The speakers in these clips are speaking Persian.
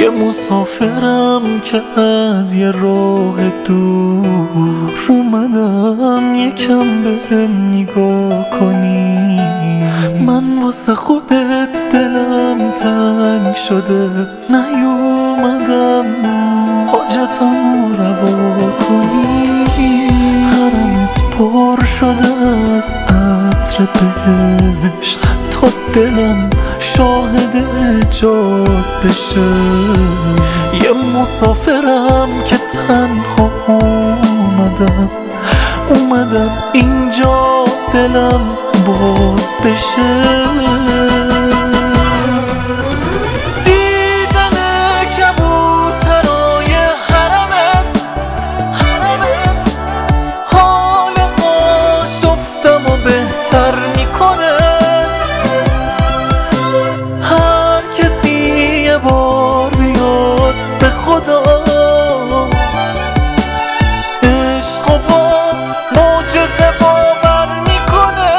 یه مسافرم که از یه راه دور اومدم یکم بهم نگاه کنی. من واسه خودت دلم تنگ شده، نیومدم حاجتمو روا کنی. حرمت پر شده از عطر بهشت تا دلم شاهد اجاز بشه. یه مسافرم که تنها اومدم اینجا دلم باز بشه. دیدن کبوترای حرمت حال آشفتمو بهتر میکنه. هر کسی یه بار بیاد به خدا، عشق و با معجزه باور میکنه.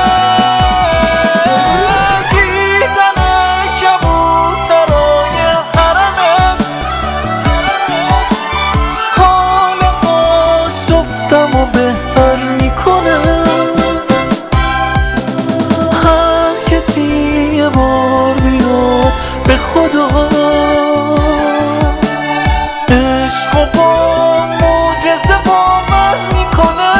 دیدن کبوترای حرمت حال آشفتمو بهتر میکنه. هر کسی یه بار بیاد به خدا، عشق و با معجزه باور میکنه.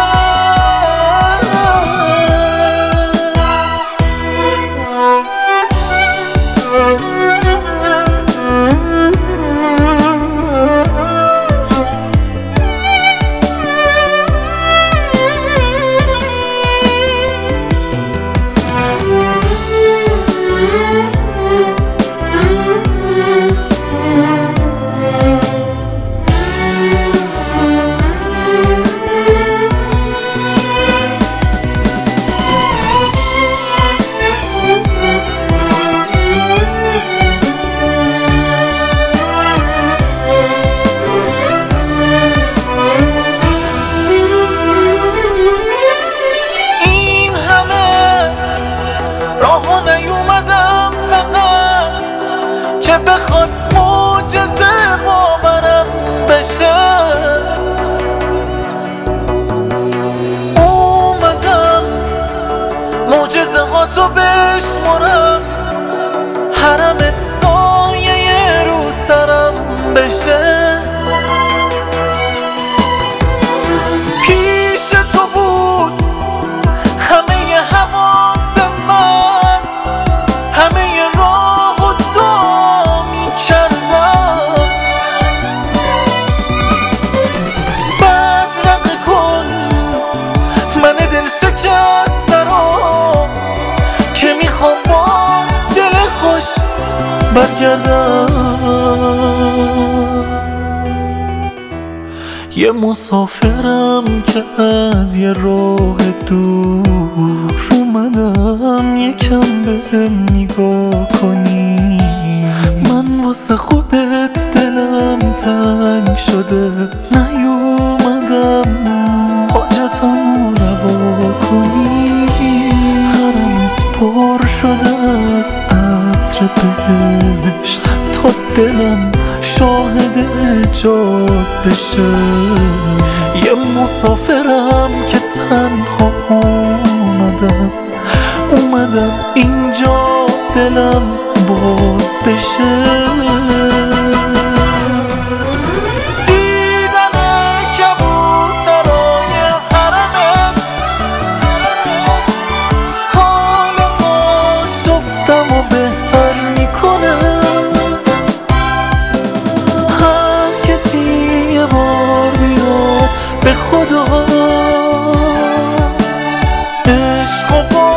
نیومدم فقط که بخواد معجزه باورم بشه. اومدم معجزه ها تو بشمرم، حرمت سایه رو سرم بشه. پیش تو بود همه حواس من، همه راه و دعا می‌کردم. بدرقه کن من دل شکسته رو که میخوام با دل خوش برگردم. یه مسافرم که از یه راه دور اومدم یکم بهم نگاه کنی. من واسه خودت دلم تنگ شده، نیومدم حاجتمو روا کنی. حرمت پر شده از عطر بهشت تا دلم شاهد اجاز بشه. یه مسافرم که تنها اومدم اینجا دلم باز بشه. دیدن کبوترای حرمت حال آشفتمو بهتر میکنه. هر کسی یه بار بیاد به خدا، عشق و